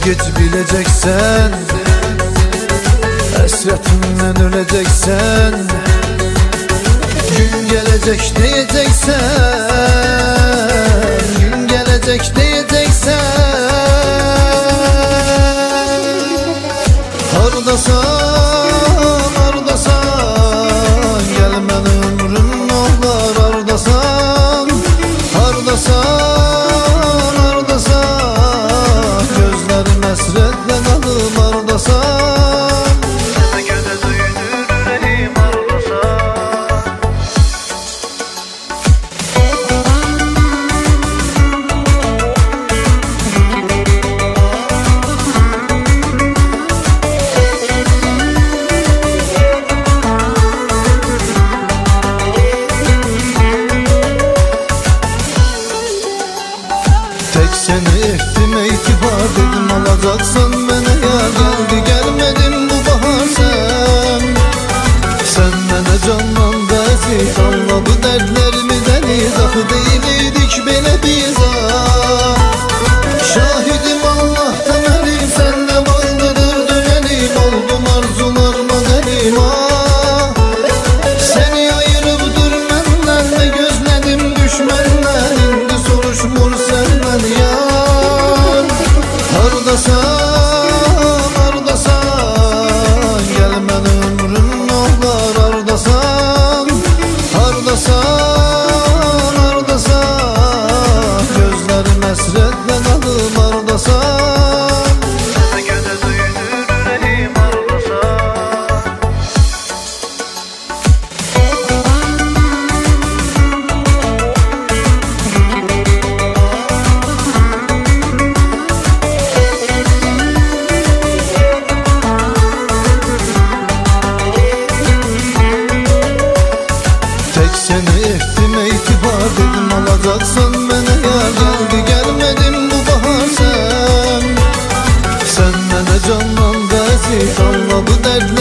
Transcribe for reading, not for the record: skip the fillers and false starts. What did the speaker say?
git bileceksen, hasretinden öleceksen. Gün gelecek diyeceksen, gün gelecek diyeceksen. Hardasan, hardasan, gelmen ömrüm olar. Hardasan, hardasan, hardasan, gözlerim hasretle kalım. Hardasan, seni göze duyulur yüreğim. Hardasan, tek seni ektim itibar dedim, alacaksın beni ya. Geldi gelmedim bu bahar sen. Sen bana candan bezit, anladı dertlerimi deniz. Akı değildik belə biz ah. Şahidim Allah'tan elim, sen de bağlıdır dümenim. Oldum arzularıma derim ah. Seni ayırıp dur menden, ne gözledim düşmenden. İndi soruşmur senden yar. Hardasan, hardasan, gelmen ömrüm olar. Hardasan, hardasan, hardasan, gözlerim hasretle kalım. Hardasan, seni göze duyulur yüreğim. Hardasan, tek seni ektim itibar dedim, alacaksın beni ya. Geldi gelmedim bu bahar sen. Sen bana candan bezit, anladı dertler